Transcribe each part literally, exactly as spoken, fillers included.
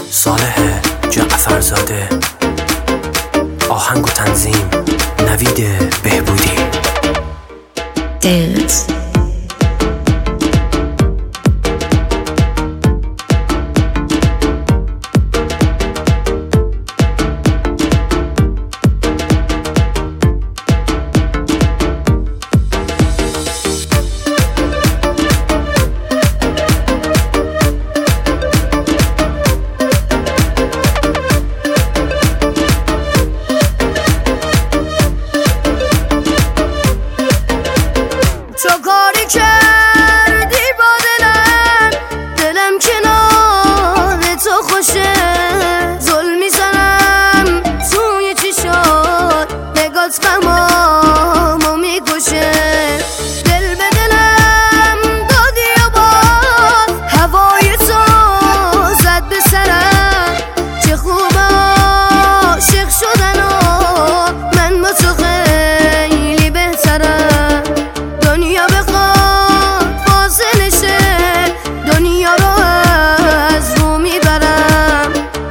صالح جعفرزاده، آهنگ و تنظیم نوید بهبودی. Dance. کردی با دلم، دلم کنار تو خوشه، ظلم میزنم توی چشات، نگات غمامو میکشه. دل به دلم دادی و باز هوای تو زد به سرم، چه خوب عاشق شدن و من با تو خیلی بهترم. دنیا بخواد فاصله دنیا رو از رو میبرم.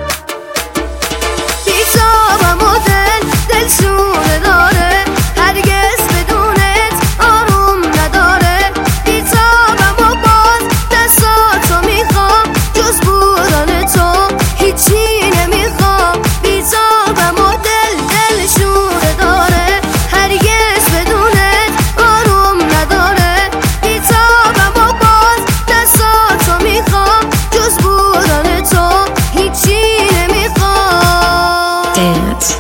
بیتابم و دل دل شوره داره، هرگز بدونت آروم نداره. بیتابم و باز دستاتو میخوام، جز بودن تو هیچی نمیخوام. بیتابم و دل دل شوره داره، هرگز بدونت آروم نداره. بیتابم و باز دستاتو میخوام، جز بودن تو هیچی نمیخوام. Dance.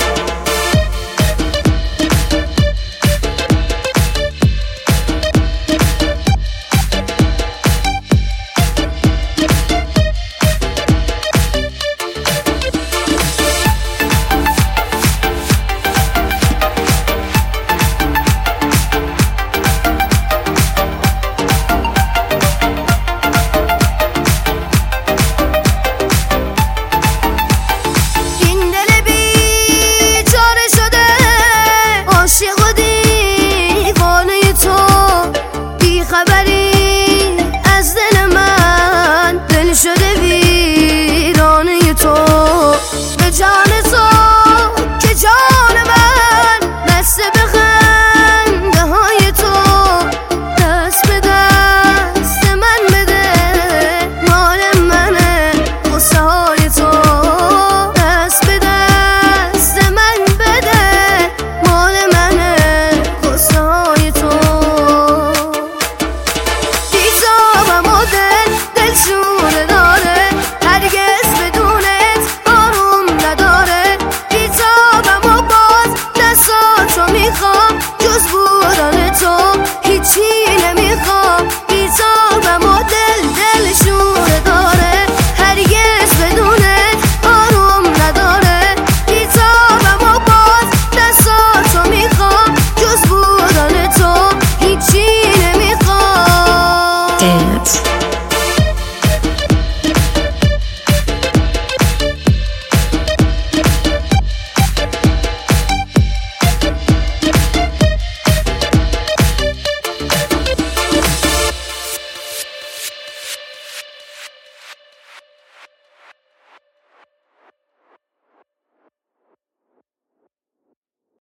این دل بیچاره شده، عاشق و دیوانه تو، بی خبری از دل من، دل شده بی